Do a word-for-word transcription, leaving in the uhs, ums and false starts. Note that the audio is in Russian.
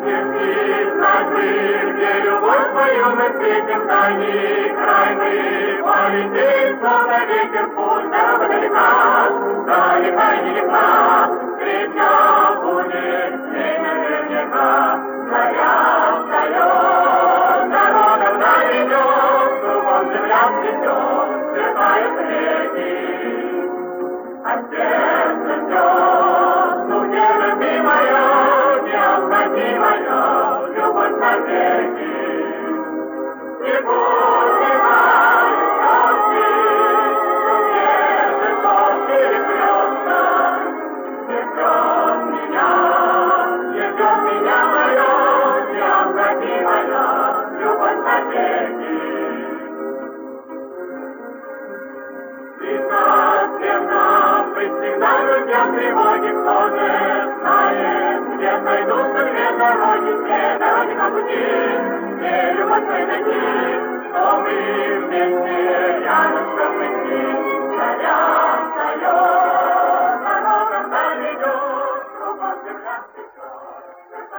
Сердись, знать мы, где любовь свою мы встретим дальний край мы. Полетит, словно ветер, пусть дорога далека, далека и нелегка. Встреча будет день наверняка. Заря встает, народом наведет, кругом земля цветет, сверкают реки. А сердце ждет, ну где же ты моя, необходимая любовь навеки? Секунд бывает солнце, но где же сон переплется? Не ждет меня, не ждет меня моя, необходимая любовь навеки. Всем нам быть всегда друзьям тревоги, кто же знает, где сойдутся две дороги, две дороги по пути, где любовь найти, что мы вместе